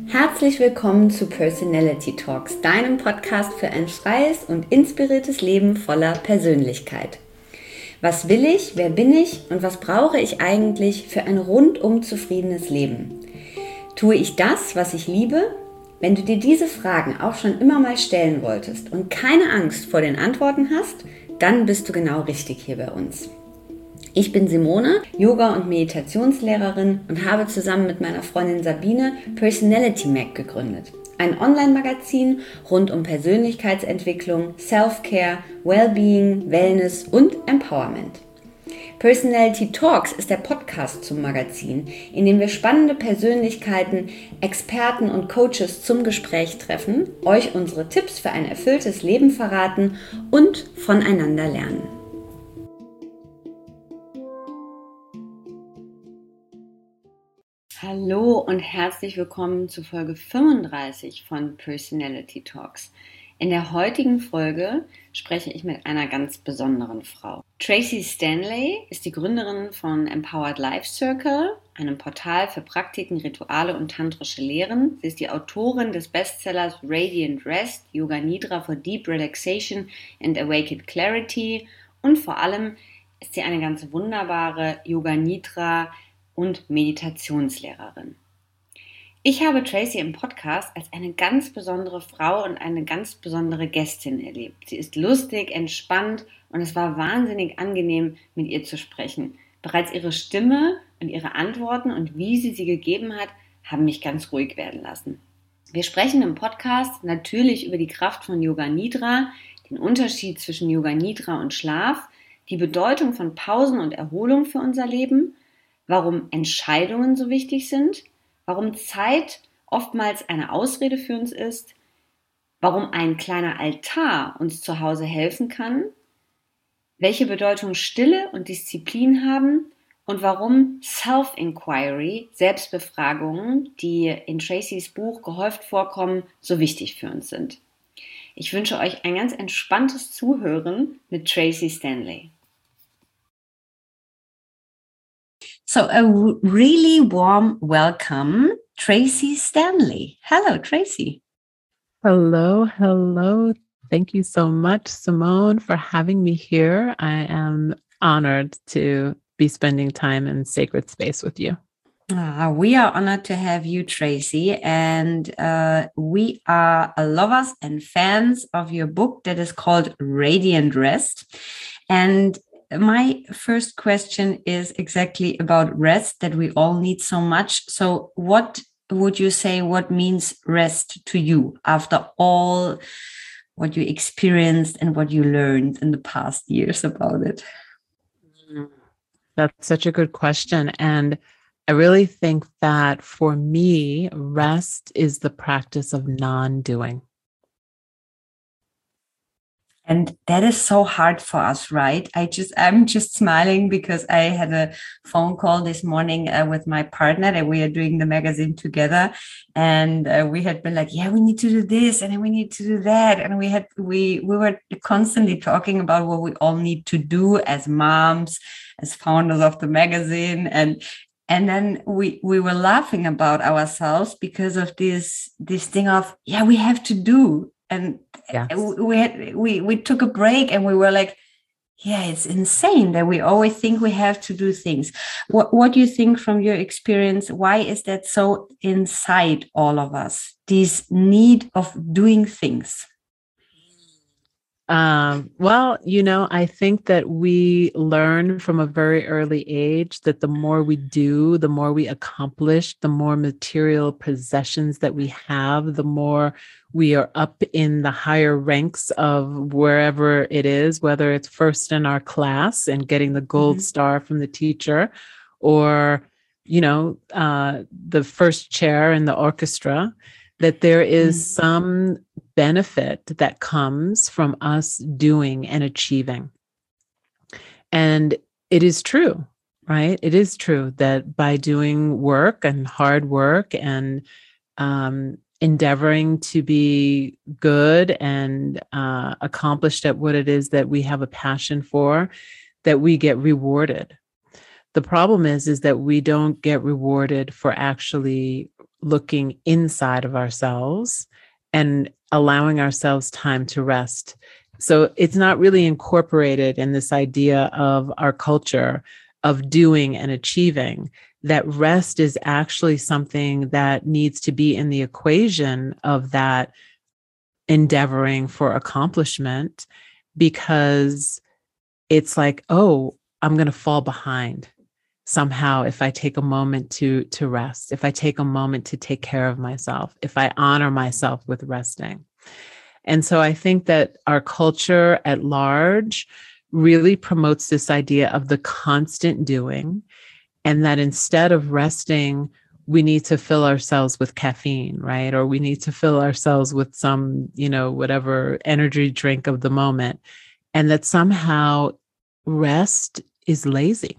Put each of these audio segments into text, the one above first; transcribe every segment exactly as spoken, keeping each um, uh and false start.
Herzlich willkommen zu Personality Talks, deinem Podcast für ein freies und inspiriertes Leben voller Persönlichkeit. Was will ich, wer bin ich und was brauche ich eigentlich für ein rundum zufriedenes Leben? Tue ich das, was ich liebe? Wenn du dir diese Fragen auch schon immer mal stellen wolltest und keine Angst vor den Antworten hast, dann bist du genau richtig hier bei uns. Ich bin Simone, Yoga- und Meditationslehrerin und habe zusammen mit meiner Freundin Sabine Personality Mag gegründet. Ein Online-Magazin rund um Persönlichkeitsentwicklung, Self-Care, Wellbeing, Wellness und Empowerment. Personality Talks ist der Podcast zum Magazin, in dem wir spannende Persönlichkeiten, Experten und Coaches zum Gespräch treffen, euch unsere Tipps für ein erfülltes Leben verraten und voneinander lernen. Hallo und herzlich willkommen zu Folge fünfunddreißig von Personality Talks. In der heutigen Folge spreche ich mit einer ganz besonderen Frau. Tracy Stanley ist die Gründerin von Empowered Life Circle, einem Portal für Praktiken, Rituale und tantrische Lehren. Sie ist die Autorin des Bestsellers Radiant Rest, Yoga Nidra for Deep Relaxation and Awakened Clarity und vor allem ist sie eine ganz wunderbare Yoga Nidra und Meditationslehrerin. Ich habe Tracy im Podcast als eine ganz besondere Frau und eine ganz besondere Gästin erlebt. Sie ist lustig, entspannt und es war wahnsinnig angenehm, mit ihr zu sprechen. Bereits ihre Stimme und ihre Antworten und wie sie sie gegeben hat, haben mich ganz ruhig werden lassen. Wir sprechen im Podcast natürlich über die Kraft von Yoga Nidra, den Unterschied zwischen Yoga Nidra und Schlaf, die Bedeutung von Pausen und Erholung für unser Leben, warum Entscheidungen so wichtig sind, warum Zeit oftmals eine Ausrede für uns ist, warum ein kleiner Altar uns zu Hause helfen kann, welche Bedeutung Stille und Disziplin haben und warum Self-Inquiry, Selbstbefragungen, die in Tracys Buch gehäuft vorkommen, so wichtig für uns sind. Ich wünsche euch ein ganz entspanntes Zuhören mit Tracy Stanley. So a really warm welcome, Tracy Stanley. Hello, Tracy. Hello, hello. Thank you so much, Simone, for having me here. I am honored to be spending time in sacred space with you. Ah, we are honored to have you, Tracy, and uh, we are lovers and fans of your book that is called Radiant Rest. And my first question is exactly about rest that we all need so much. So what would you say, what means rest to you after all what you experienced and what you learned in the past years about it? That's such a good question. And I really think that for me, rest is the practice of non-doing. And that is so hard for us, right? I just, I'm just smiling because I had a phone call this morning uh, with my partner that we are doing the magazine together. And uh, we had been like, yeah, we need to do this and then we need to do that. And we had, we, we were constantly talking about what we all need to do as moms, as founders of the magazine. And And then we, we were laughing about ourselves because of this, this thing of, yeah, we have to do. And yes. we had, we, we took a break and we were like, yeah, it's insane that we always think we have to do things. What, what do you think from your experience? Why is that so inside all of us, this need of doing things? Um, well, you know, I think that we learn from a very early age that the more we do, the more we accomplish, the more material possessions that we have, the more we are up in the higher ranks of wherever it is, whether it's first in our class and getting the gold mm-hmm. star from the teacher, or, you know, uh, the first chair in the orchestra, that there is mm. some benefit that comes from us doing and achieving. And it is true, right? It is true that by doing work and hard work and um, endeavoring to be good and uh, accomplished at what it is that we have a passion for, that we get rewarded. The problem is, is that we don't get rewarded for actually looking inside of ourselves and allowing ourselves time to rest. So it's not really incorporated in this idea of our culture of doing and achieving. That rest is actually something that needs to be in the equation of that endeavoring for accomplishment, because it's like, oh, I'm going to fall behind somehow if I take a moment to to rest, if I take a moment to take care of myself, if I honor myself with resting. And so I think that our culture at large really promotes this idea of the constant doing, and that instead of resting, we need to fill ourselves with caffeine, right? Or we need to fill ourselves with some, you know, whatever energy drink of the moment. And that somehow rest is lazy.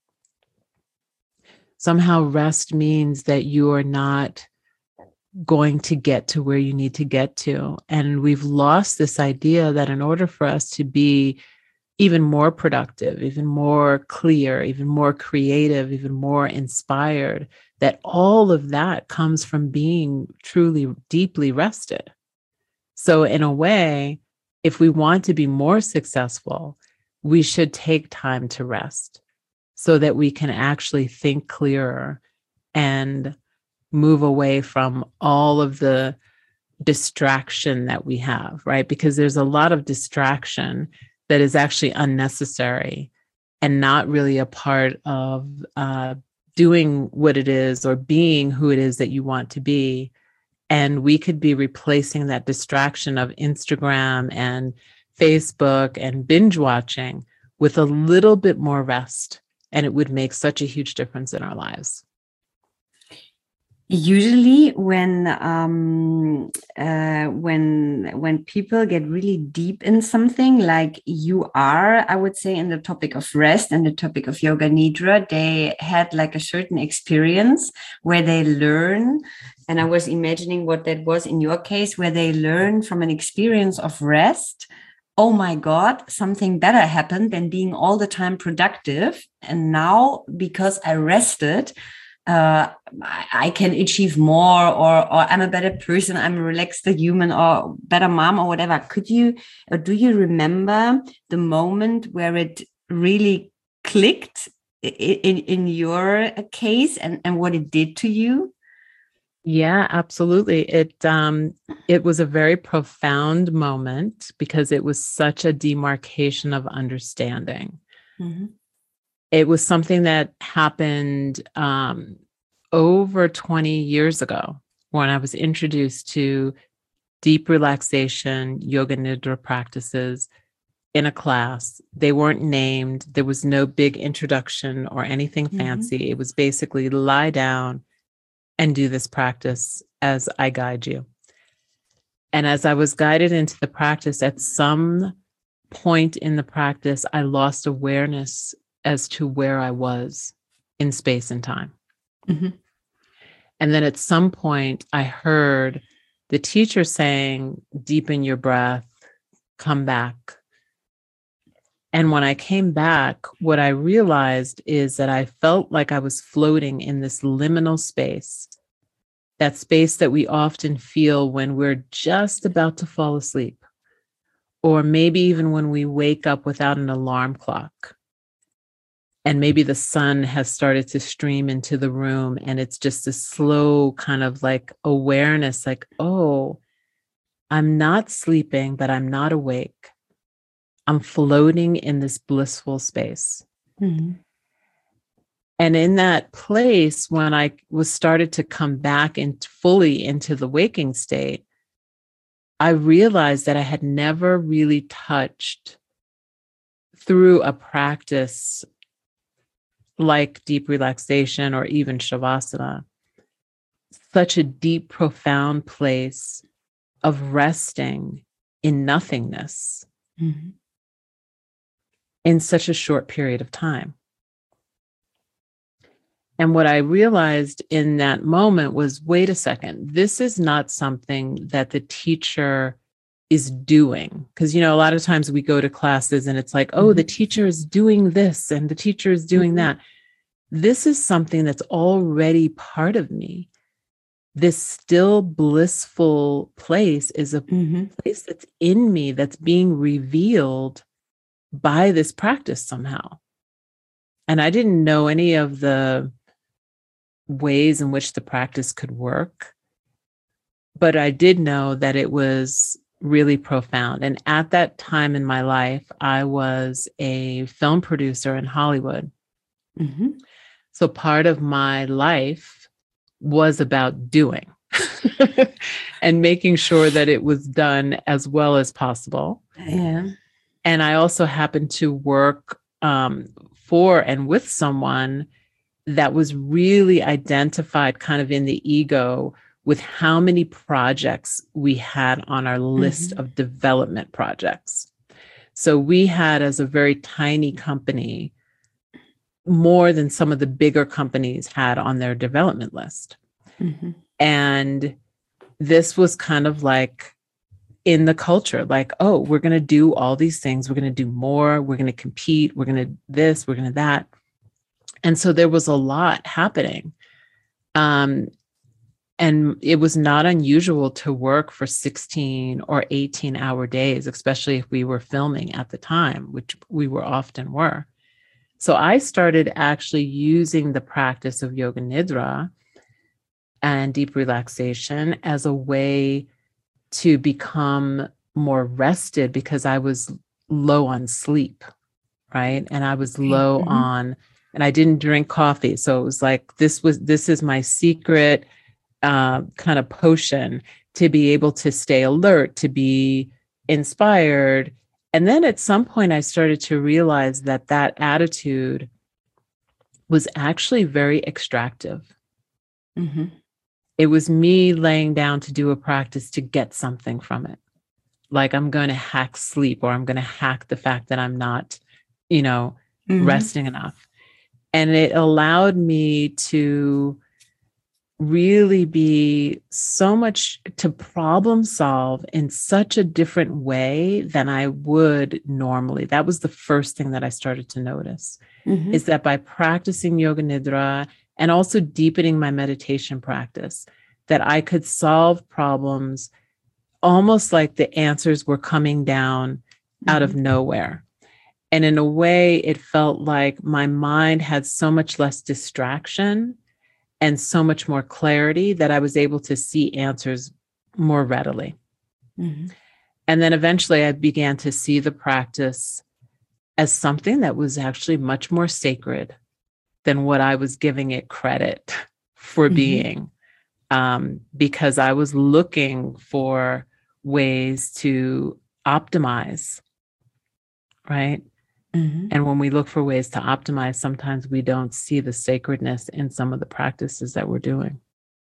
Somehow rest means that you are not going to get to where you need to get to. And we've lost this idea that in order for us to be even more productive, even more clear, even more creative, even more inspired, that all of that comes from being truly deeply rested. So in a way, if we want to be more successful, we should take time to rest so that we can actually think clearer and move away from all of the distraction that we have, right? Because there's a lot of distraction that is actually unnecessary and not really a part of uh, doing what it is or being who it is that you want to be. And we could be replacing that distraction of Instagram and Facebook and binge watching with a little bit more rest. And it would make such a huge difference in our lives. Usually when um, uh, when when people get really deep in something like you are, I would say, in the topic of rest and the topic of yoga nidra, they had like a certain experience where they learn. And I was imagining what that was in your case, where they learn from an experience of rest. Oh my God, something better happened than being all the time productive. And now because I rested, uh, I, I can achieve more, or, or I'm a better person, I'm a relaxed human, or better mom, or whatever. Could you, or do you remember the moment where it really clicked in, in, in your case, and, and what it did to you? Yeah, absolutely. It um it was a very profound moment because it was such a demarcation of understanding. Mm-hmm. It was something that happened um, over twenty years ago when I was introduced to deep relaxation, yoga nidra practices in a class. They weren't named. There was no big introduction or anything mm-hmm. fancy. It was basically lie down and do this practice as I guide you. And as I was guided into the practice, at some point in the practice, I lost awareness as to where I was in space and time. Mm-hmm. And then at some point, I heard the teacher saying, deepen your breath, come back. And when I came back, what I realized is that I felt like I was floating in this liminal space, that space that we often feel when we're just about to fall asleep, or maybe even when we wake up without an alarm clock. And maybe the sun has started to stream into the room, and it's just a slow kind of like awareness, like, oh, I'm not sleeping, but I'm not awake. I'm floating in this blissful space. Mm-hmm. And in that place, when I was started to come back and fully into the waking state, I realized that I had never really touched through a practice like deep relaxation or even Shavasana, such a deep, profound place of resting in nothingness. Mm-hmm. In such a short period of time. And what I realized in that moment was, wait a second, this is not something that the teacher is doing. Because, you know, a lot of times we go to classes and it's like, oh, mm-hmm. the teacher is doing this and the teacher is doing mm-hmm. that. This is something that's already part of me. this still blissful place is a Mm-hmm. place that's in me, that's being revealed by this practice somehow. And I didn't know any of the ways in which the practice could work, but I did know that it was really profound. And at that time in my life, I was a film producer in Hollywood. Mm-hmm. So part of my life was about doing and making sure that it was done as well as possible. Yeah. And I also happened to work um, for and with someone that was really identified kind of in the ego with how many projects we had on our list Mm-hmm. of development projects. So we had, as a very tiny company, more than some of the bigger companies had on their development list. Mm-hmm. And this was kind of like in the culture, like, oh, we're going to do all these things. We're going to do more. We're going to compete. We're going to this, we're going to that. And so there was a lot happening. Um, and it was not unusual to work for sixteen or eighteen hour days, especially if we were filming at the time, which we were often were. So I started actually using the practice of Yoga Nidra and deep relaxation as a way to become more rested, because I was low on sleep, right? And I was low Mm-hmm. on, and I didn't drink coffee. So it was like, this was, this is my secret uh, kind of potion to be able to stay alert, to be inspired. And then at some point I started to realize that that attitude was actually very extractive. Mm-hmm. It was me laying down to do a practice to get something from it. Like, I'm going to hack sleep, or I'm going to hack the fact that I'm not, you know, Mm-hmm. resting enough. And it allowed me to really be so much to problem solve in such a different way than I would normally. That was the first thing that I started to notice, Mm-hmm. is that by practicing Yoga Nidra and also deepening my meditation practice, that I could solve problems almost like the answers were coming down Mm-hmm. out of nowhere. And in a way, it felt like my mind had so much less distraction and so much more clarity that I was able to see answers more readily. Mm-hmm. And then eventually I began to see the practice as something that was actually much more sacred than what I was giving it credit for Mm-hmm. being, um, because I was looking for ways to optimize, right? Mm-hmm. And when we look for ways to optimize, sometimes we don't see the sacredness in some of the practices that we're doing.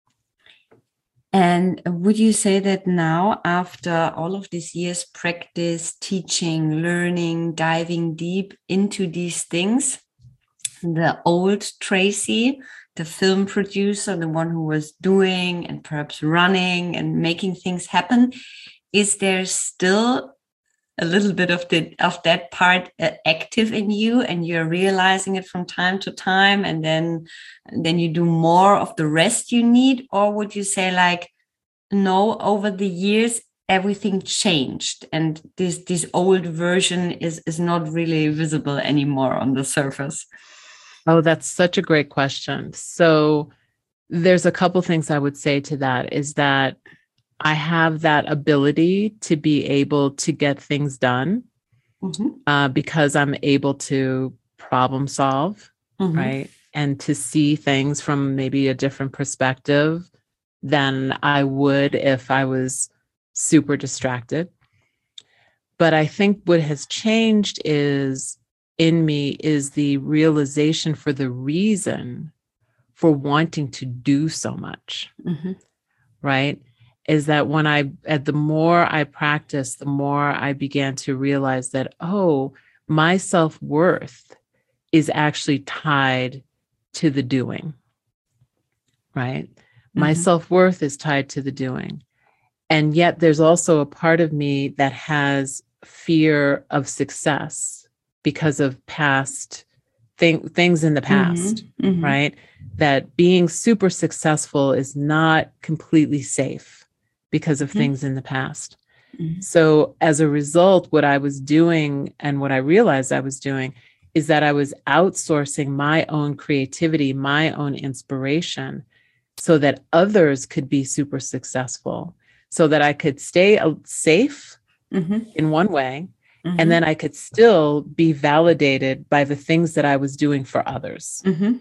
And would you say that now, after all of these years practice, teaching, learning, diving deep into these things, the old Tracy, the film producer, the one who was doing and perhaps running and making things happen, is there still a little bit of the of that part uh, active in you, and you're realizing it from time to time, and then and then you do more of the rest you need? Or would you say, like, no, over the years everything changed and this this old version is is not really visible anymore on the surface? Oh, that's such a great question. So there's a couple things I would say to that, is that I have that ability to be able to get things done, Mm-hmm. uh, because I'm able to problem solve, Mm-hmm. right? And to see things from maybe a different perspective than I would if I was super distracted. But I think what has changed is in me is the realization for the reason for wanting to do so much, Mm-hmm. right? Is that when I, at the more I practice, the more I began to realize that, oh, my self-worth is actually tied to the doing, right? Mm-hmm. My self-worth is tied to the doing. And yet there's also a part of me that has fear of success because of past thing, things in the past, mm-hmm. Mm-hmm. right? That being super successful is not completely safe because of mm-hmm. things in the past. Mm-hmm. So as a result, what I was doing and what I realized I was doing is that I was outsourcing my own creativity, my own inspiration, so that others could be super successful, so that I could stay safe mm-hmm. in one way, mm-hmm. and then I could still be validated by the things that I was doing for others. Mm-hmm.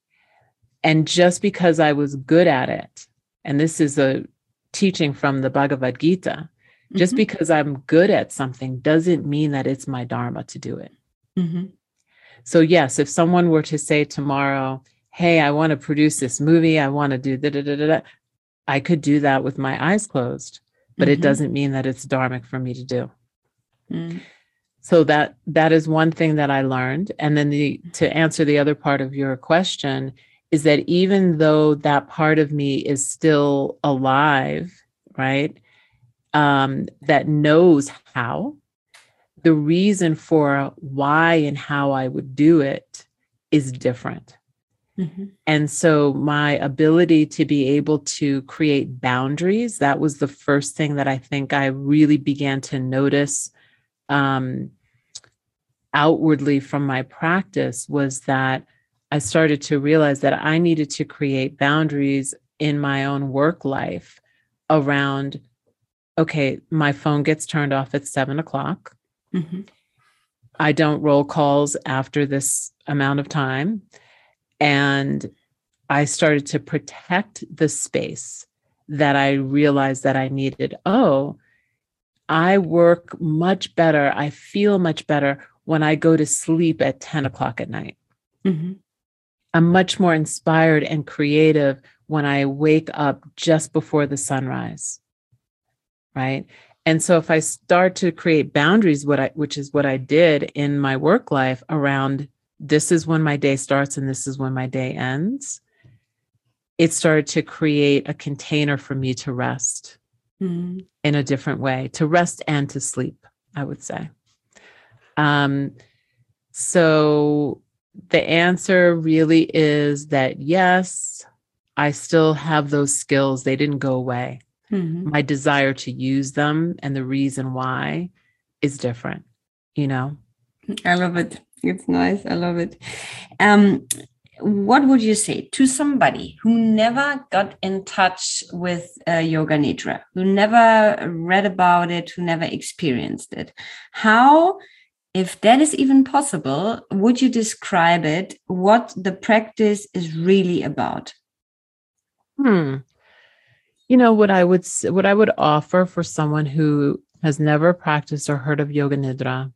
And just because I was good at it, and this is a teaching from the Bhagavad Gita, mm-hmm. just because I'm good at something doesn't mean that it's my dharma to do it. Mm-hmm. So yes, if someone were to say tomorrow, hey, I want to produce this movie, I want to do da da da da, I could do that with my eyes closed, but mm-hmm. it doesn't mean that it's dharmic for me to do. Mm. So that that is one thing that I learned. And then the to answer the other part of your question is that even though that part of me is still alive, right, um, that knows how, the reason for why and how I would do it is different. Mm-hmm. And so my ability to be able to create boundaries, that was the first thing that I think I really began to notice um, outwardly from my practice, was that I started to realize that I needed to create boundaries in my own work life around, okay, my phone gets turned off at seven o'clock. Mm-hmm. I don't roll calls after this amount of time. And I started to protect the space that I realized that I needed. Oh, I work much better. I feel much better when I go to sleep at ten o'clock at night. Mm-hmm. I'm much more inspired and creative when I wake up just before the sunrise, right? And so if I start to create boundaries, what I, which is what I did in my work life around, this is when my day starts and this is when my day ends, it started to create a container for me to rest mm-hmm. in a different way, to rest and to sleep, I would say. Um, so the answer really is that, yes, I still have those skills. They didn't go away. Mm-hmm. My desire to use them and the reason why is different, you know? I love it. It's nice. I love it. Um, what would you say to somebody who never got in touch with uh, Yoga Nidra, who never read about it, who never experienced it? How, if that is even possible, would you describe it, what the practice is really about? Hmm. You know, what I would what I would offer for someone who has never practiced or heard of Yoga Nidra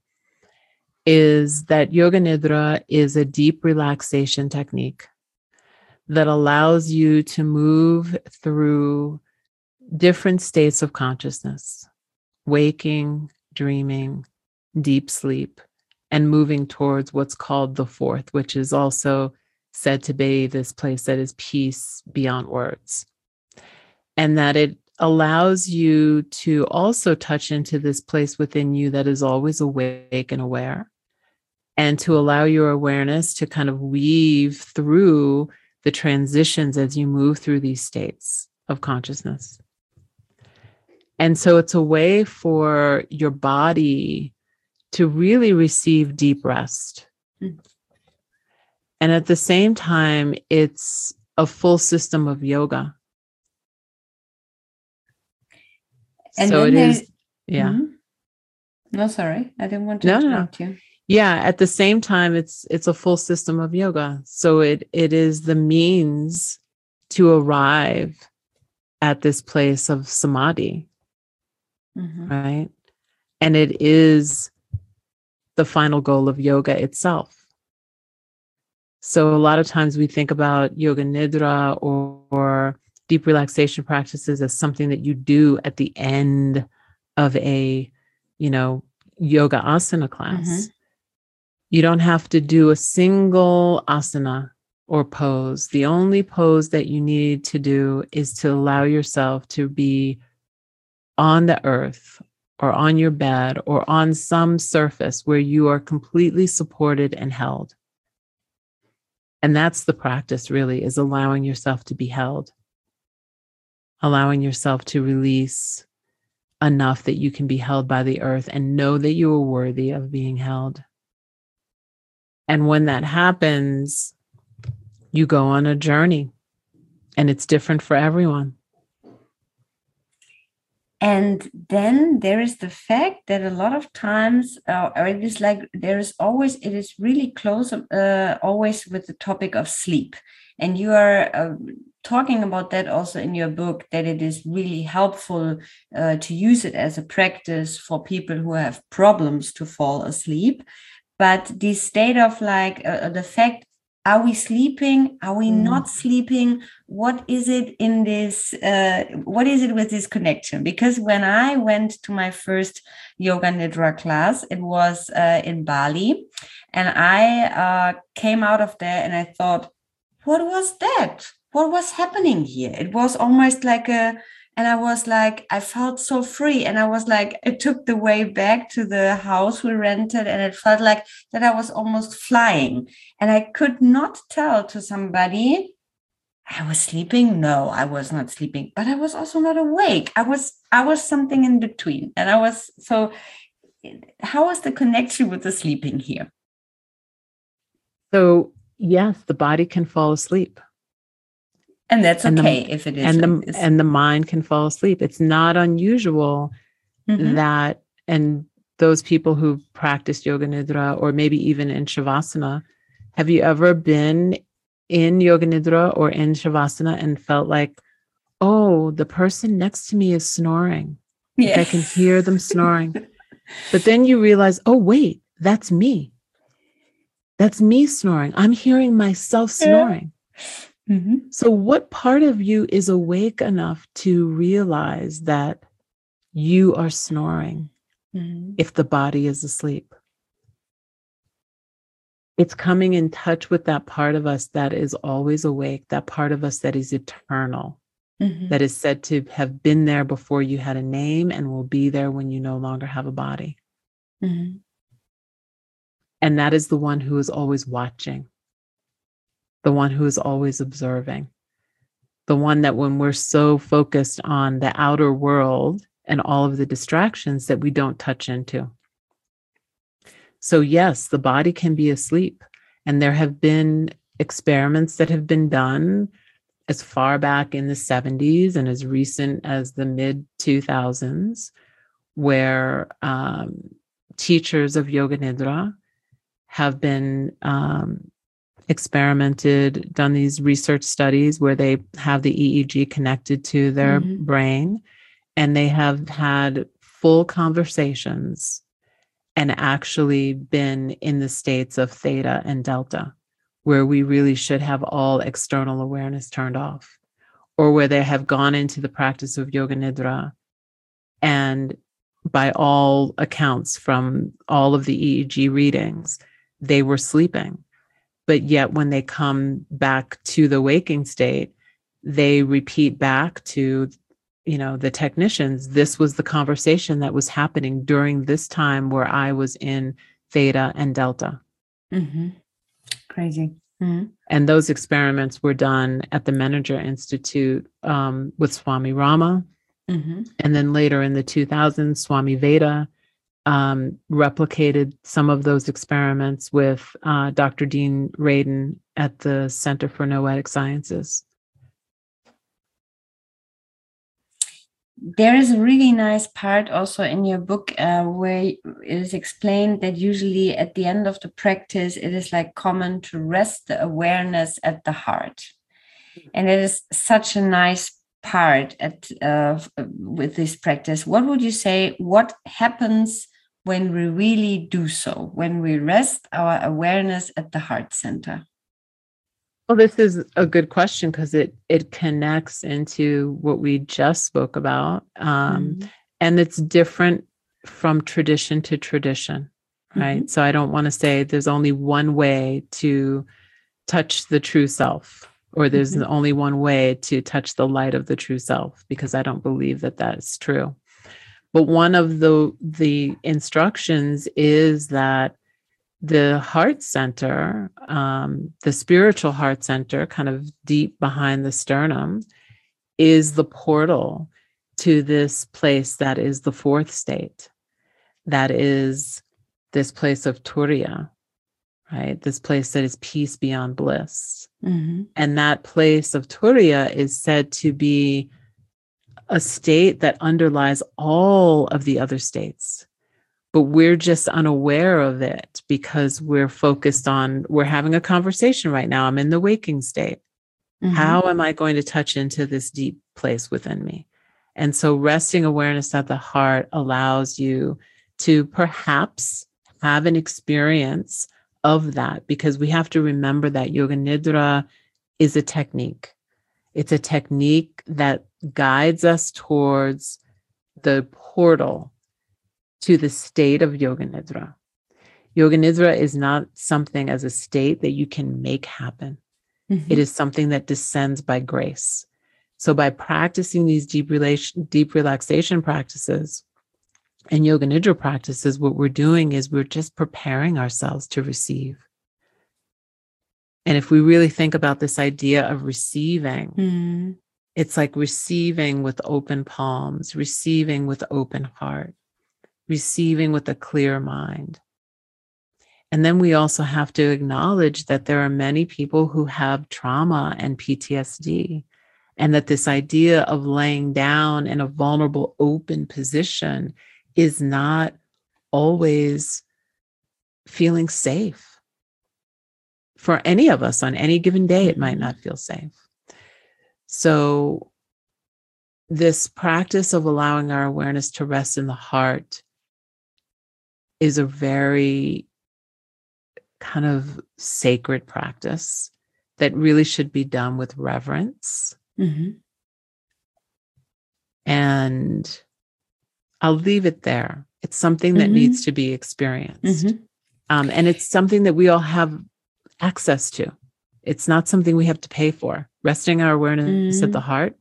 is that Yoga Nidra is a deep relaxation technique that allows you to move through different states of consciousness, waking, dreaming, deep sleep, and moving towards what's called the fourth, which is also said to be this place that is peace beyond words. And that it allows you to also touch into this place within you that is always awake and aware, and to allow your awareness to kind of weave through the transitions as you move through these states of consciousness. And so it's a way for your body to really receive deep rest. Mm. And at the same time, it's a full system of yoga. And so it is, yeah. Mm-hmm. No, sorry, I didn't want to no, interrupt no. you. Yeah, at the same time, it's it's a full system of yoga. So it it is the means to arrive at this place of samadhi, mm-hmm. right? And it is the final goal of yoga itself. So a lot of times we think about Yoga Nidra or, or deep relaxation practices as something that you do at the end of a, you know, yoga asana class. Mm-hmm. You don't have to do a single asana or pose. The only pose that you need to do is to allow yourself to be on the earth or on your bed or on some surface where you are completely supported and held. And that's the practice, really, is allowing yourself to be held, allowing yourself to release enough that you can be held by the earth and know that you are worthy of being held. And when that happens, you go on a journey, and it's different for everyone. And then there is the fact that a lot of times, uh, or it is like there is always, it is really close, uh, always with the topic of sleep. And you are uh, talking about that also in your book, that it is really helpful uh, to use it as a practice for people who have problems to fall asleep. But this state of like uh, the fact, are we sleeping? Are we mm. not sleeping? What is it in this? Uh, what is it with this connection? Because when I went to my first Yoga Nidra class, it was uh, in Bali. And I uh, came out of there and I thought, what was that? What was happening here? It was almost like a, and I was like, I felt so free. And I was like, it took the way back to the house we rented. And it felt like that I was almost flying. And I could not tell to somebody, I was sleeping. No, I was not sleeping, but I was also not awake. I was, I was something in between. And I was, so how was the connection with the sleeping here? So yes, the body can fall asleep. And that's and okay the, if it is. And like the this. and the mind can fall asleep. It's not unusual mm-hmm. that, and those people who practice Yoga Nidra, or maybe even in Shavasana, have you ever been in Yoga Nidra or in Shavasana and felt like, oh, the person next to me is snoring. Yes. Like I can hear them snoring. But then you realize, oh, wait, that's me. That's me snoring. I'm hearing myself snoring. Yeah. Mm-hmm. So what part of you is awake enough to realize that you are snoring mm-hmm. if the body is asleep? It's coming in touch with that part of us that is always awake, that part of us that is eternal, mm-hmm. that is said to have been there before you had a name and will be there when you no longer have a body. Mm-hmm. And that is the one who is always watching. The one who is always observing, the one that when we're so focused on the outer world and all of the distractions that we don't touch into. So yes, the body can be asleep. And there have been experiments that have been done as far back in the seventies and as recent as the mid two thousands, where um, teachers of Yoga Nidra have been um, experimented, done these research studies where they have the E E G connected to their mm-hmm. brain, and they have had full conversations and actually been in the states of theta and delta, where we really should have all external awareness turned off, or where they have gone into the practice of Yoga Nidra, and by all accounts from all of the E E G readings, they were sleeping. But yet when they come back to the waking state, they repeat back to, you know, the technicians, this was the conversation that was happening during this time where I was in theta and delta. Mm-hmm. Crazy. Mm-hmm. And those experiments were done at the Menninger Institute um, with Swami Rama. Mm-hmm. And then later in the two thousands, Swami Veda Um, replicated some of those experiments with uh, Doctor Dean Radin at the Center for Noetic Sciences. There is a really nice part also in your book uh, where it is explained that usually at the end of the practice, it is like common to rest the awareness at the heart. And it is such a nice part at uh, with this practice. What would you say, what happens when we really do so, when we rest our awareness at the heart center? Well, this is a good question because it it connects into what we just spoke about. Um, mm-hmm. And it's different from tradition to tradition, right? Mm-hmm. So I don't want to say there's only one way to touch the true self, or there's mm-hmm. only one way to touch the light of the true self, because I don't believe that that's true. But one of the the instructions is that the heart center, um, the spiritual heart center, kind of deep behind the sternum, is the portal to this place that is the fourth state. That is this place of Turiya, right? This place that is peace beyond bliss. Mm-hmm. And that place of Turiya is said to be a state that underlies all of the other states. But we're just unaware of it because we're focused on, we're having a conversation right now. I'm in the waking state. Mm-hmm. How am I going to touch into this deep place within me? And so resting awareness at the heart allows you to perhaps have an experience of that, because we have to remember that Yoga Nidra is a technique. It's a technique that guides us towards the portal to the state of Yoga Nidra. Yoga Nidra is not something as a state that you can make happen. Mm-hmm. It is something that descends by grace. So by practicing these deep relation, deep relaxation practices and Yoga Nidra practices, what we're doing is we're just preparing ourselves to receive. And if we really think about this idea of receiving, mm. it's like receiving with open palms, receiving with open heart, receiving with a clear mind. And then we also have to acknowledge that there are many people who have trauma and P T S D, and that this idea of laying down in a vulnerable, open position is not always feeling safe. For any of us on any given day, it might not feel safe. So this practice of allowing our awareness to rest in the heart is a very kind of sacred practice that really should be done with reverence. Mm-hmm. And I'll leave it there. It's something that mm-hmm. needs to be experienced. Mm-hmm. Um, and it's something that we all have access to. It's not something we have to pay for. Resting our awareness mm-hmm. at the heart,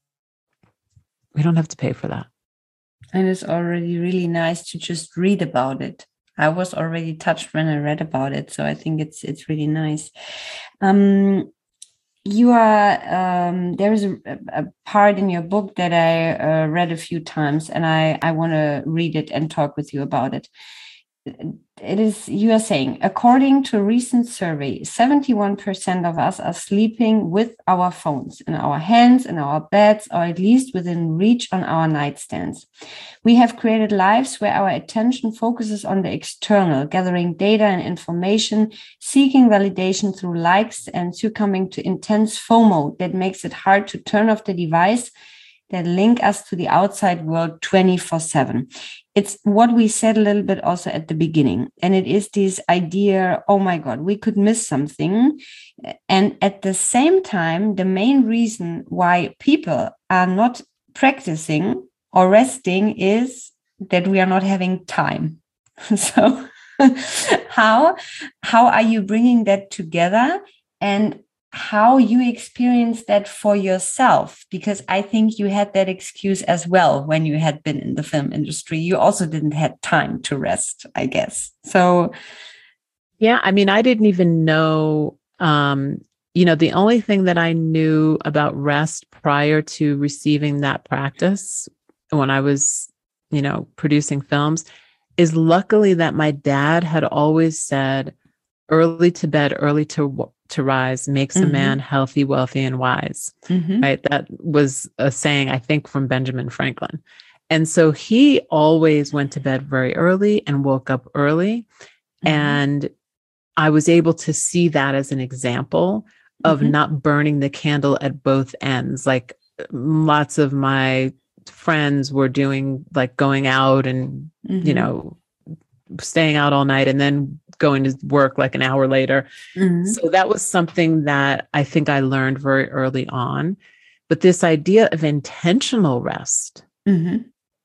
we don't have to pay for that. And it's already really nice to just read about it. I was already touched when I read about it, so I think it's it's really nice. Um, you are um, there is a, a part in your book that I uh, read a few times, and I I want to read it and talk with you about it. It is, you are saying, according to a recent survey, seventy-one percent of us are sleeping with our phones in our hands, in our beds, or at least within reach on our nightstands. We have created lives where our attention focuses on the external, gathering data and information, seeking validation through likes, and succumbing to intense FOMO that makes it hard to turn off the device that link us to the outside world twenty-four seven. It's what we said a little bit also at the beginning. And it is this idea, oh my God, we could miss something. And at the same time, the main reason why people are not practicing or resting is that we are not having time. So how, how are you bringing that together? And how you experience that for yourself, because I think you had that excuse as well when you had been in the film industry. You also didn't have time to rest, I guess. So, yeah, I mean, I didn't even know, um, you know, the only thing that I knew about rest prior to receiving that practice when I was, you know, producing films is luckily that my dad had always said, early to bed, early to to rise makes mm-hmm. a man healthy, wealthy, and wise, mm-hmm. right? That was a saying, I think, from Benjamin Franklin. And so he always went to bed very early and woke up early. Mm-hmm. And I was able to see that as an example of mm-hmm. not burning the candle at both ends. Like lots of my friends were doing, like going out and, mm-hmm. you know, staying out all night and then going to work like an hour later. Mm-hmm. So that was something that I think I learned very early on. But this idea of intentional rest, mm-hmm.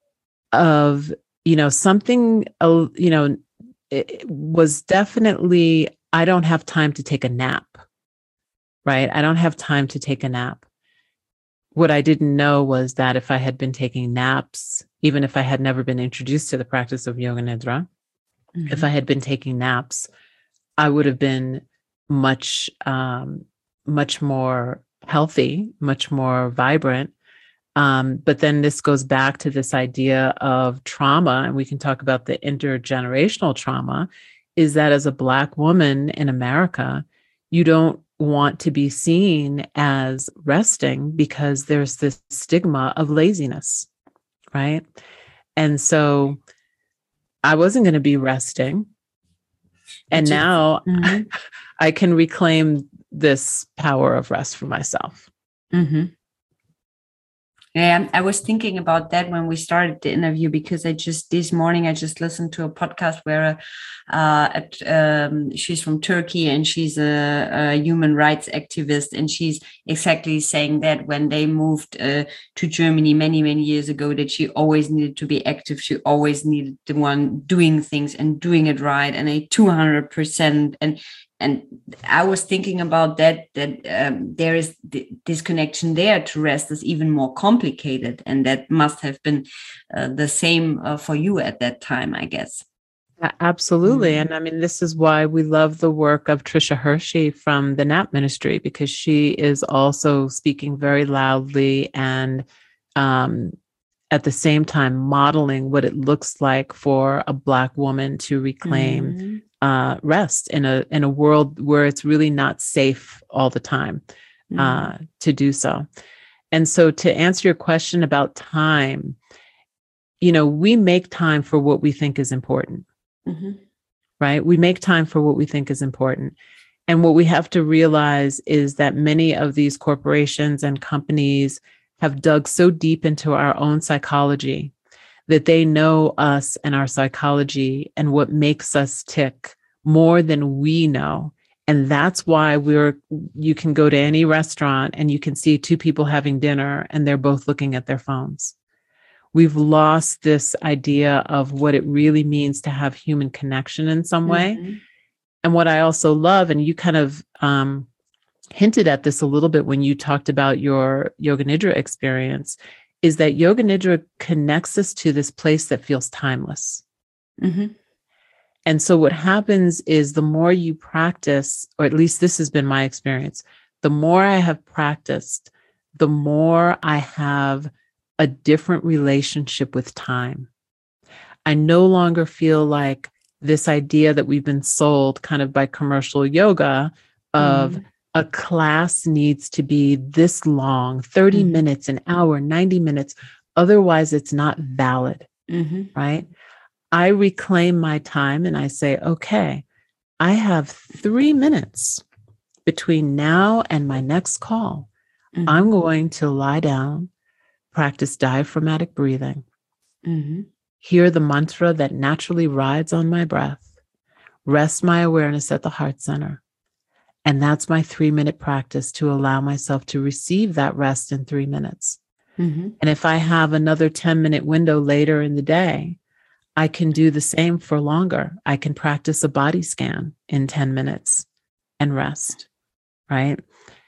of, you know, something, uh, you know, it was definitely, I don't have time to take a nap, right? I don't have time to take a nap. What I didn't know was that if I had been taking naps, even if I had never been introduced to the practice of Yoga Nidra, mm-hmm. if I had been taking naps I would have been much, um, much more healthy, much more vibrant. Um, but then this goes back to this idea of trauma, and we can talk about the intergenerational trauma, is that as a Black woman in America, you don't want to be seen as resting because there's this stigma of laziness, right? And so I wasn't going to be resting. And Just, now mm-hmm. I can reclaim this power of rest for myself. Mm-hmm. Yeah, I was thinking about that when we started the interview, because I just this morning I just listened to a podcast where uh, at, um, she's from Turkey and she's a, a human rights activist, and she's exactly saying that when they moved uh, to Germany many many years ago, that she always needed to be active, she always needed the one doing things and doing it right, and a two hundred percent. And And I was thinking about that, that um, there is th- this connection there to rest is even more complicated. And that must have been uh, the same uh, for you at that time, I guess. Absolutely. Mm-hmm. And I mean, this is why we love the work of Tricia Hershey from the N A P Ministry, because she is also speaking very loudly and um, at the same time modeling what it looks like for a Black woman to reclaim mm-hmm. uh, rest in a in a world where it's really not safe all the time uh, mm-hmm. to do so. And so to answer your question about time, you know, we make time for what we think is important, mm-hmm. right? We make time for what we think is important. And what we have to realize is that many of these corporations and companies have dug so deep into our own psychology that they know us and our psychology and what makes us tick more than we know. And that's why we're, you can go to any restaurant and you can see two people having dinner and they're both looking at their phones. We've lost this idea of what it really means to have human connection in some way. Mm-hmm. And what I also love, and you kind of um, hinted at this a little bit when you talked about your Yoga Nidra experience, is that Yoga Nidra connects us to this place that feels timeless. Mm-hmm. And so what happens is the more you practice, or at least this has been my experience, the more I have practiced, the more I have a different relationship with time. I no longer feel like this idea that we've been sold kind of by commercial yoga of mm-hmm. a class needs to be this long, thirty mm-hmm. minutes, an hour, ninety minutes. Otherwise, it's not valid, mm-hmm. right? I reclaim my time and I say, okay, I have three minutes between now and my next call. Mm-hmm. I'm going to lie down, practice diaphragmatic breathing, mm-hmm. hear the mantra that naturally rides on my breath, rest my awareness at the heart center. And that's my three minute practice to allow myself to receive that rest in three minutes. Mm-hmm. And if I have another ten minute window later in the day, I can do the same for longer. I can practice a body scan in ten minutes and rest, right?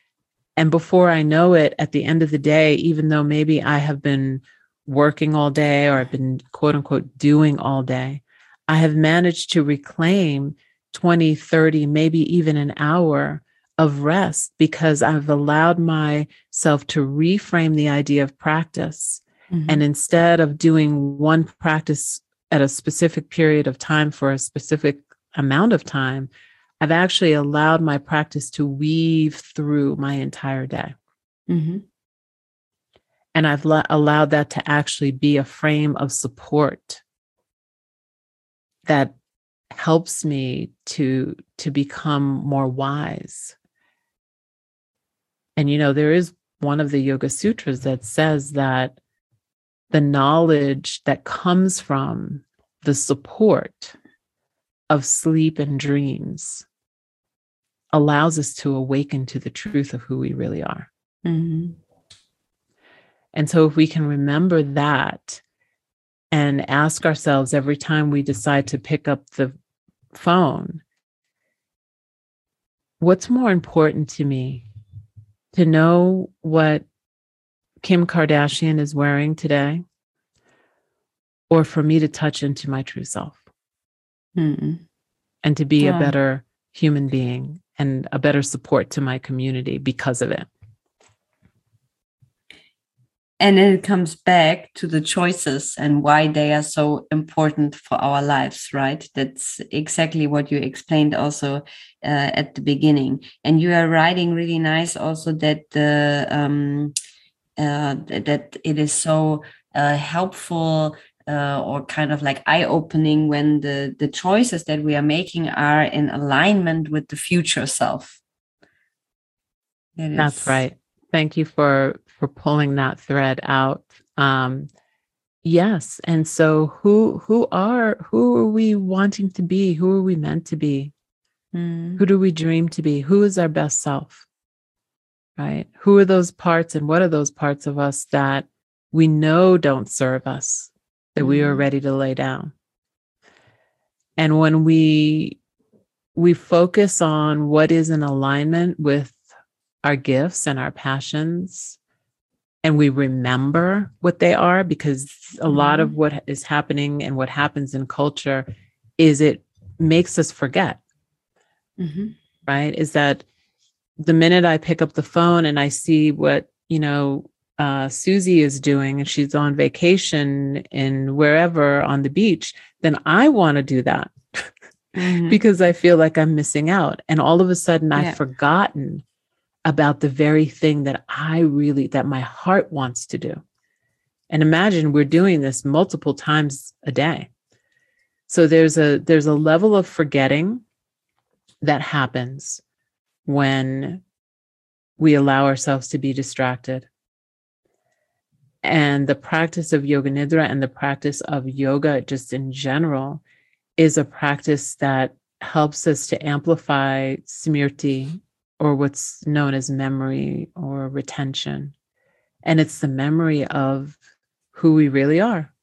And before I know it, at the end of the day, even though maybe I have been working all day or I've been quote unquote doing all day, I have managed to reclaim twenty, thirty, maybe even an hour of rest because I've allowed myself to reframe the idea of practice. Mm-hmm. And instead of doing one practice at a specific period of time for a specific amount of time, I've actually allowed my practice to weave through my entire day. Mm-hmm. And I've la- allowed that to actually be a frame of support that helps me to, to become more wise. And, you know, there is one of the Yoga Sutras that says that the knowledge that comes from the support of sleep and dreams allows us to awaken to the truth of who we really are. Mm-hmm. And so if we can remember that and ask ourselves every time we decide to pick up the phone, what's more important to me? To know what Kim Kardashian is wearing today, or for me to touch into my true self mm-hmm. and to be yeah. a better human being and a better support to my community because of it. And then it comes back to the choices and why they are so important for our lives, right? That's exactly what you explained also uh, at the beginning. And you are writing really nice also that the um, uh, that it is so uh, helpful uh, or kind of like eye-opening when the the choices that we are making are in alignment with the future self. That That's is... right. Thank you for for pulling that thread out. Um, yes. And so who who are who are we wanting to be? Who are we meant to be? Mm. Who do we dream to be? Who is our best self? Right? Who are those parts and what are those parts of us that we know don't serve us, that mm. we are ready to lay down? And when we we focus on what is in alignment with our gifts and our passions, and we remember what they are, because a mm-hmm. lot of what is happening and what happens in culture is it makes us forget, mm-hmm. right? Is that the minute I pick up the phone and I see what, you know, uh, Susie is doing and she's on vacation in wherever on the beach, then I want to do that mm-hmm. because I feel like I'm missing out. And all of a sudden yeah. I've forgotten about the very thing that I really, that my heart wants to do. And imagine we're doing this multiple times a day. So there's a, there's a level of forgetting that happens when we allow ourselves to be distracted. And the practice of Yoga Nidra and the practice of yoga just in general is a practice that helps us to amplify smriti, or what's known as memory or retention. And it's the memory of who we really are.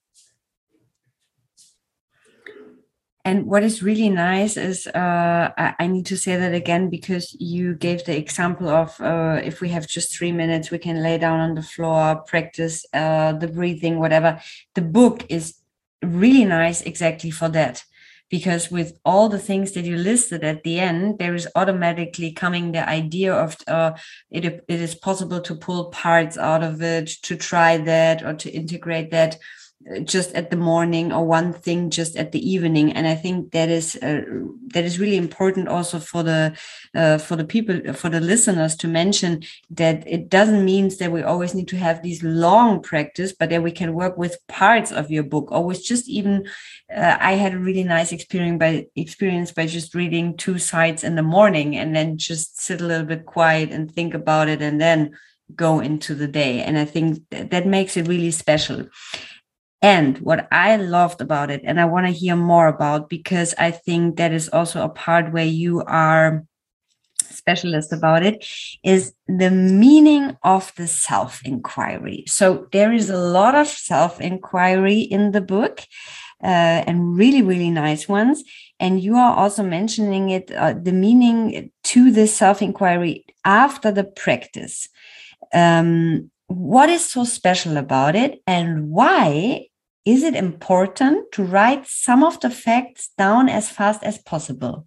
And what is really nice is, uh, I, I need to say that again, because you gave the example of uh, if we have just three minutes, we can lay down on the floor, practice uh, the breathing, whatever. The book is really nice exactly for that. Because with all the things that you listed at the end, there is automatically coming the idea of uh, it, it is possible to pull parts out of it, to try that or to integrate that just at the morning, or one thing just at the evening. And I think that is uh, that is really important also for the uh, for the people, for the listeners, to mention that it doesn't mean that we always need to have these long practice, but that we can work with parts of your book, or with just even uh, I had a really nice experience by experience by just reading two sides in the morning and then just sit a little bit quiet and think about it and then go into the day. And I think th- that makes it really special. And what I loved about it, and I want to hear more about, because I think that is also a part where you are specialist about it, is the meaning of the self-inquiry. So there is a lot of self-inquiry in the book, uh, and really, really nice ones. And you are also mentioning it, uh, the meaning to the self-inquiry after the practice. Um, What is so special about it, and why is it important to write some of the facts down as fast as possible?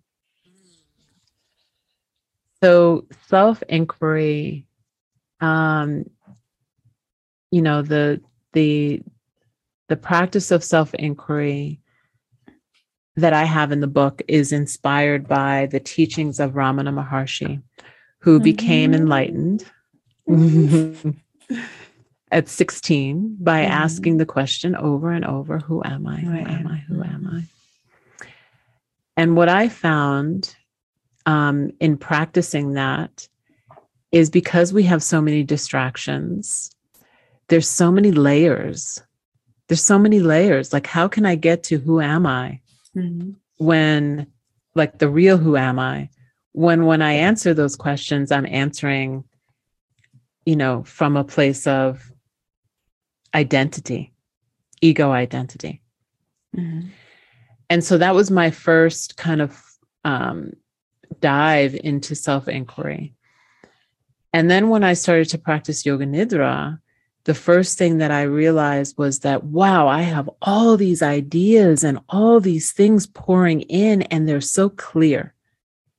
So self-inquiry, um, you know, the the the practice of self-inquiry that I have in the book is inspired by the teachings of Ramana Maharshi, who mm-hmm. became enlightened. Mm-hmm. At sixteen by mm-hmm. asking the question over and over, who am I? Who right. am I? Who am I? And what I found um, in practicing that is, because we have so many distractions, there's so many layers. There's so many layers. Like, how can I get to who am I mm-hmm. when, like, the real who am I? When, when I answer those questions, I'm answering, you know, from a place of identity, ego identity. Mm-hmm. And so that was my first kind of um, dive into self-inquiry. And then when I started to practice Yoga Nidra, the first thing that I realized was that, wow, I have all these ideas and all these things pouring in, and they're so clear.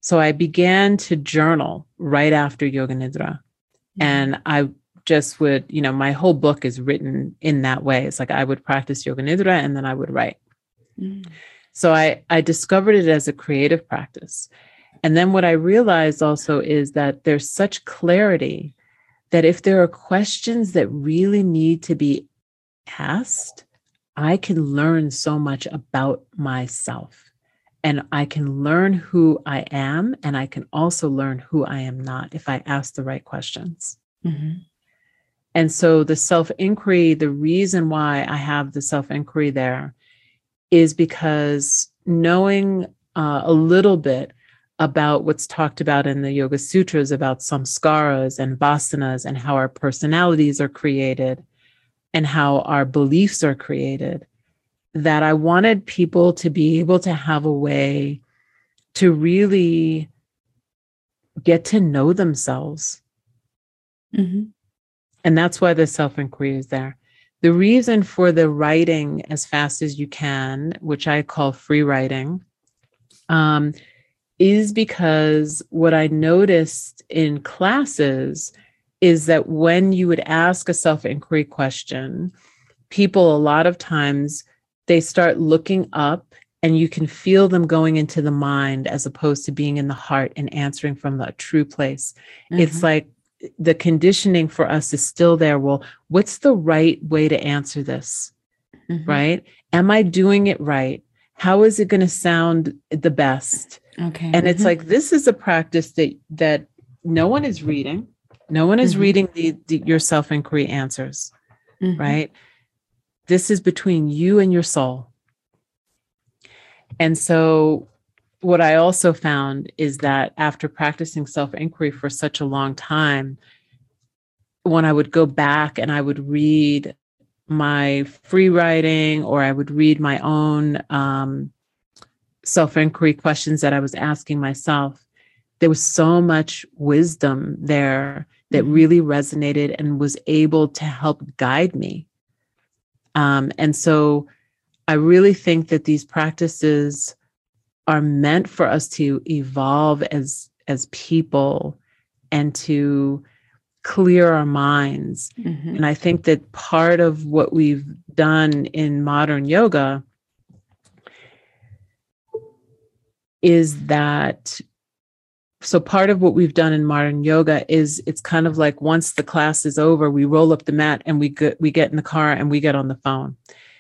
So I began to journal right after Yoga Nidra. Mm-hmm. And I just would, you know, my whole book is written in that way. It's like I would practice Yoga Nidra and then I would write. Mm-hmm. So I, I discovered it as a creative practice. And then what I realized also is that there's such clarity that if there are questions that really need to be asked, I can learn so much about myself. And I can learn who I am, and I can also learn who I am not if I ask the right questions. Mm-hmm. And so the self-inquiry, the reason why I have the self-inquiry there is because knowing uh, a little bit about what's talked about in the Yoga Sutras about samskaras and vasanas and how our personalities are created and how our beliefs are created, that I wanted people to be able to have a way to really get to know themselves. Mm-hmm. And that's why the self-inquiry is there. The reason for the writing as fast as you can, which I call free writing, um, is because what I noticed in classes is that when you would ask a self-inquiry question, people a lot of times, they start looking up and you can feel them going into the mind as opposed to being in the heart and answering from the true place. Mm-hmm. It's like the conditioning for us is still there. Well, what's the right way to answer this? Mm-hmm. Right? Am I doing it right? How is it going to sound the best? Okay. And mm-hmm. it's like, this is a practice that, that no one is reading. No one is mm-hmm. reading the, the, your self-inquiry answers, mm-hmm. right? This is between you and your soul. And so what I also found is that after practicing self-inquiry for such a long time, when I would go back and I would read my free writing or I would read my own um, self-inquiry questions that I was asking myself, there was so much wisdom there that mm-hmm. really resonated and was able to help guide me. Um, and so I really think that these practices are meant for us to evolve as, as people and to clear our minds. Mm-hmm. And I think that part of what we've done in modern yoga is that, so part of what we've done in modern yoga is it's kind of like once the class is over, we roll up the mat and we get, we get in the car and we get on the phone.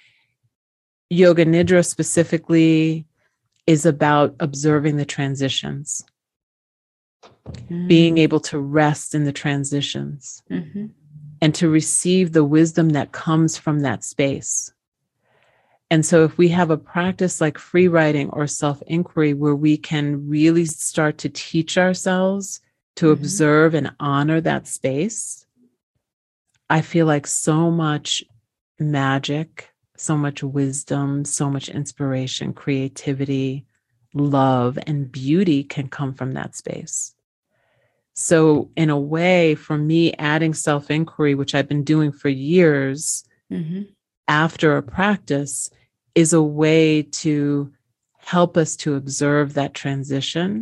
Yoga Nidra specifically is about observing the transitions, mm-hmm. being able to rest in the transitions mm-hmm. and to receive the wisdom that comes from that space. And so if we have a practice like free writing or self-inquiry where we can really start to teach ourselves to mm-hmm. observe and honor that space, I feel like so much magic, so much wisdom, so much inspiration, creativity, love, and beauty can come from that space. So in a way, for me, adding self-inquiry, which I've been doing for years, mm-hmm. after a practice, is a way to help us to observe that transition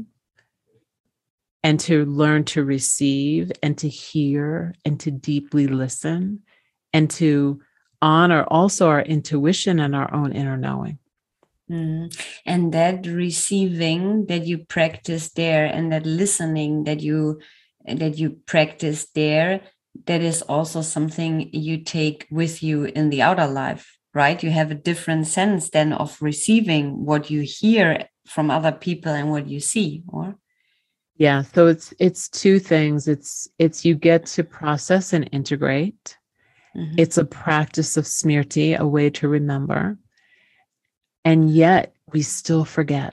and to learn to receive and to hear and to deeply listen and to honor also our intuition and our own inner knowing. Mm. And that receiving that you practice there and that listening that you that you practice there, that is also something you take with you in the outer life, right? You have a different sense then of receiving what you hear from other people and what you see, or? Yeah, so it's it's two things. It's it's you get to process and integrate. Mm-hmm. It's a practice of smriti, a way to remember. And yet we still forget.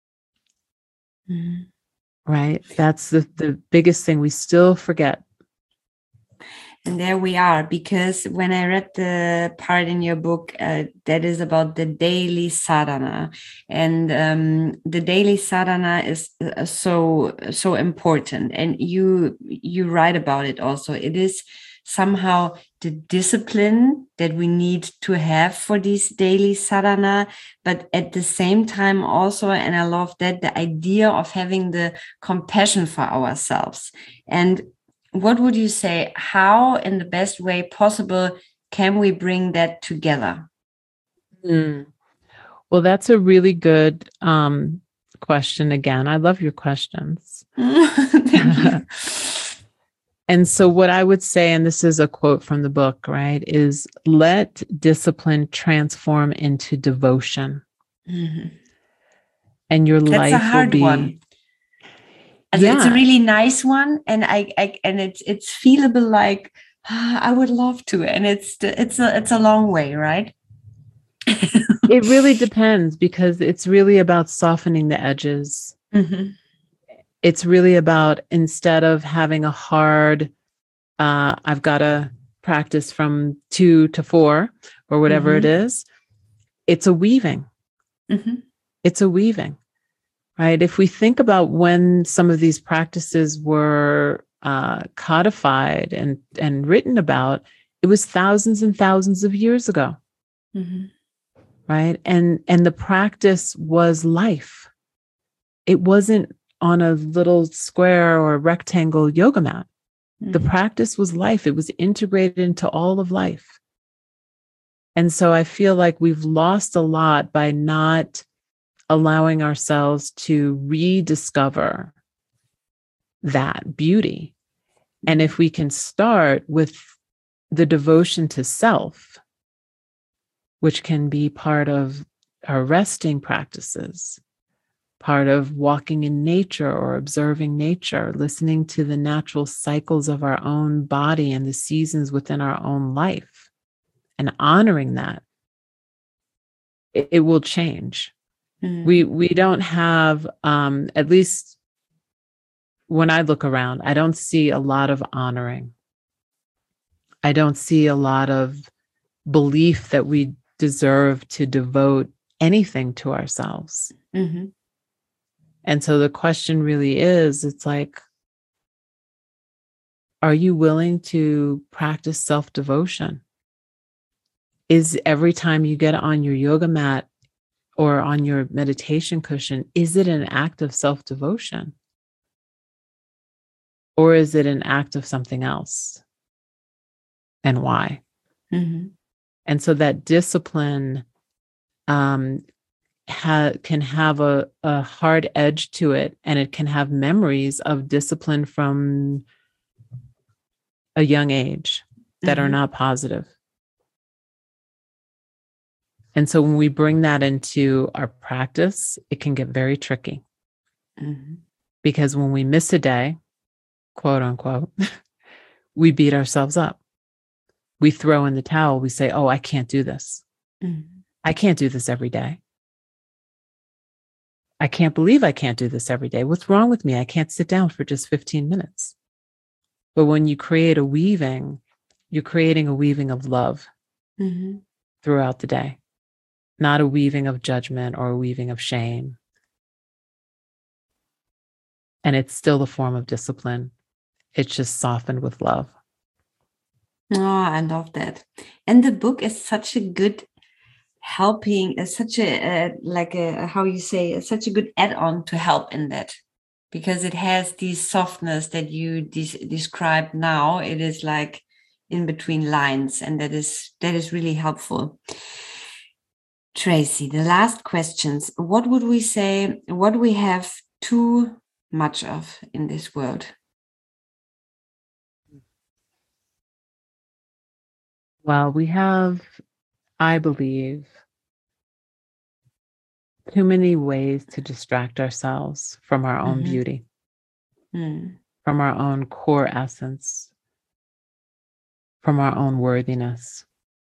Mm-hmm. Right? That's the, the biggest thing. We still forget. And there we are, because when I read the part in your book uh, that is about the daily sadhana, and um, the daily sadhana is uh, so so important, and you you write about it also. It is somehow the discipline that we need to have for these daily sadhana, but at the same time also, and I love that, the idea of having the compassion for ourselves. And what would you say, how in the best way possible can we bring that together? Mm. Well, that's a really good um, question again. I love your questions. Thank you. And so what I would say, and this is a quote from the book, right, is let discipline transform into devotion. Mm-hmm. And your That's life a hard will be... one. Also yeah. It's a really nice one. And I, I and it's it's feelable like, ah, I would love to. And it's it's a it's a long way, right? It really depends, because it's really about softening the edges. Mm-hmm. It's really about, instead of having a hard, uh, I've got to practice from two to four or whatever mm-hmm. it is, it's a weaving. Mm-hmm. It's a weaving, right? If we think about when some of these practices were uh, codified and, and written about, it was thousands and thousands of years ago. Mm-hmm. Right. And, and the practice was life. It wasn't on a little square or rectangle yoga mat. Mm-hmm. The practice was life. It was integrated into all of life. And so I feel like we've lost a lot by not allowing ourselves to rediscover that beauty. And if we can start with the devotion to self, which can be part of our resting practices, part of walking in nature or observing nature, listening to the natural cycles of our own body and the seasons within our own life, and honoring that, it, it will change. Mm. We we don't have, um, at least when I look around, I don't see a lot of honoring. I don't see a lot of belief that we deserve to devote anything to ourselves. Mm-hmm. And so the question really is, it's like, are you willing to practice self-devotion? Is every time you get on your yoga mat or on your meditation cushion, is it an act of self-devotion? Or is it an act of something else? And why? Mm-hmm. And so that discipline um, ha- can have a, a hard edge to it, and it can have memories of discipline from a young age that mm-hmm. are not positive. And so when we bring that into our practice, it can get very tricky. Mm-hmm. Because when we miss a day, quote unquote, we beat ourselves up. We throw in the towel. We say, oh, I can't do this. Mm-hmm. I can't do this every day. I can't believe I can't do this every day. What's wrong with me? I can't sit down for just fifteen minutes. But when you create a weaving, you're creating a weaving of love mm-hmm. throughout the day, not a weaving of judgment or a weaving of shame. And it's still a form of discipline. It's just softened with love. Oh, I love that. And the book is such a good helping, uh, such a, uh, like a, how you say, uh, such a good add-on to help in that. Because it has this softness that you de- described now. It is like in between lines, and that is that is really helpful. Tracy, the last questions. What would we say, what we have too much of in this world? Well, we have, I believe, too many ways to distract ourselves from our own mm-hmm. beauty, mm. from our own core essence, from our own worthiness.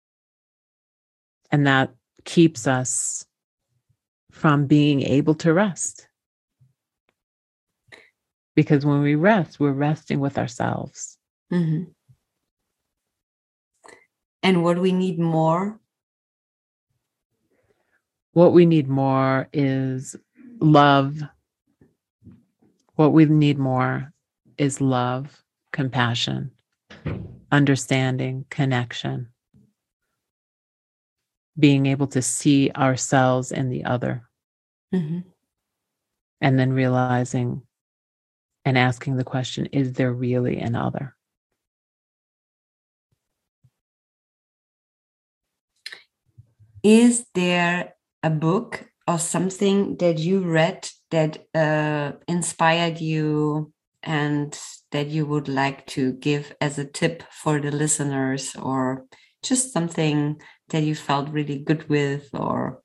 And that keeps us from being able to rest. Because when we rest, we're resting with ourselves. Mm-hmm. And what we need more? What we need more is love. What we need more is love, compassion, understanding, connection, being able to see ourselves and the other, mm-hmm. and then realizing and asking the question, is there really an other? Is there a book or something that you read that uh, inspired you and that you would like to give as a tip for the listeners, or just something that you felt really good with? Or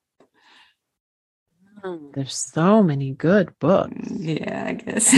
there's so many good books. Yeah, I guess.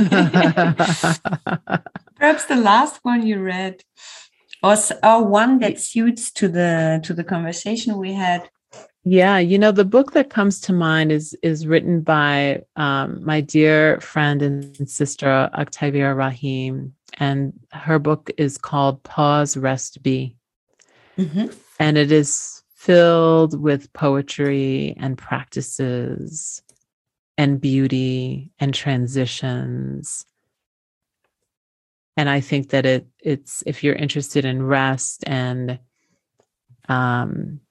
Perhaps the last one you read, or, or one that suits to the to the conversation we had. Yeah, you know, the book that comes to mind is is written by um, my dear friend and sister, Octavia Rahim, and her book is called Pause, Rest, Be. Mm-hmm. And it is filled with poetry and practices and beauty and transitions. And I think that it it's, if you're interested in rest and um,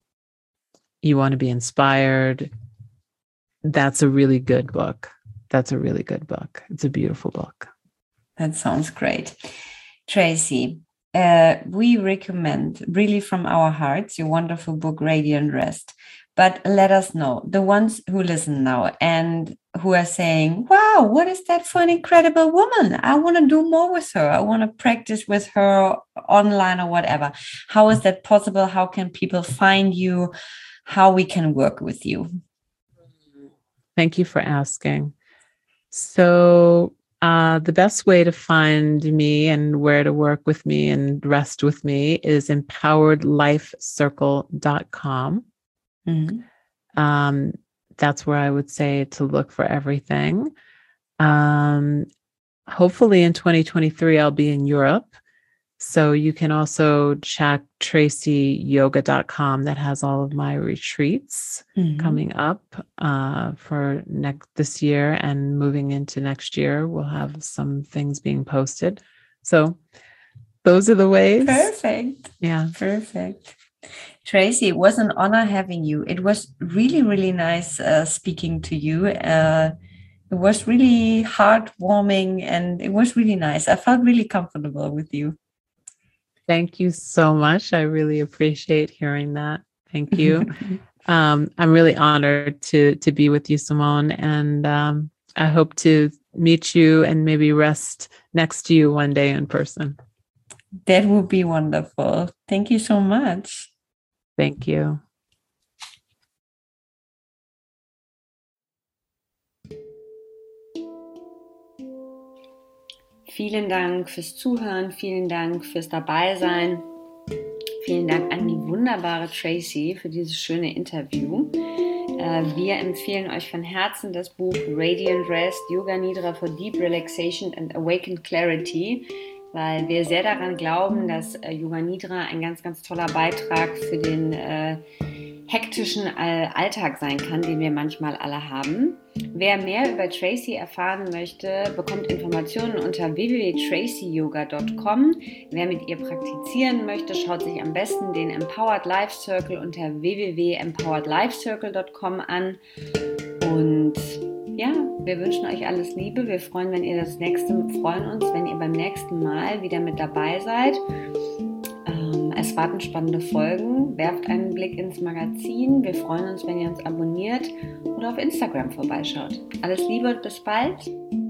you want to be inspired, that's a really good book. That's a really good book. It's a beautiful book. That sounds great. Tracy, uh, we recommend really from our hearts your wonderful book, Radiant Rest. But let us know, the ones who listen now and who are saying, wow, what is that for an incredible woman? I want to do more with her. I want to practice with her online or whatever. How is that possible? How can people find you? How we can work with you? Thank you for asking. So uh, the best way to find me and where to work with me and rest with me is empowered life circle dot com. Mm-hmm. Um, that's where I would say to look for everything. Um, hopefully in twenty twenty-three, I'll be in Europe. So you can also check tracy yoga dot com. That has all of my retreats mm-hmm. coming up uh, for next this year, and moving into next year, we'll have some things being posted. So those are the ways. Perfect. Yeah. Perfect. Tracy, it was an honor having you. It was really, really nice uh, speaking to you. Uh, it was really heartwarming and it was really nice. I felt really comfortable with you. Thank you so much. I really appreciate hearing that. Thank you. um, I'm really honored to to be with you, Simone, and um, I hope to meet you and maybe rest next to you one day in person. That would be wonderful. Thank you so much. Thank you. Vielen Dank fürs Zuhören, vielen Dank fürs Dabeisein. Vielen Dank an die wunderbare Tracy für dieses schöne Interview. Wir empfehlen euch von Herzen das Buch Radiant Rest, Yoga Nidra for Deep Relaxation and Awakened Clarity, weil wir sehr daran glauben, dass Yoga Nidra ein ganz, ganz toller Beitrag für den äh, hektischen Alltag sein kann, den wir manchmal alle haben. Wer mehr über Tracy erfahren möchte, bekommt Informationen unter w w w punkt tracy yoga punkt com. Wer mit ihr praktizieren möchte, schaut sich am besten den Empowered Life Circle unter w w w punkt empowered life circle punkt com an. Und ja, wir wünschen euch alles Liebe. Wir freuen, wenn ihr das nächste, freuen uns, wenn ihr beim nächsten Mal wieder mit dabei seid. Ähm, es warten spannende Folgen. Werft einen Blick ins Magazin. Wir freuen uns, wenn ihr uns abonniert oder auf Instagram vorbeischaut. Alles Liebe und bis bald.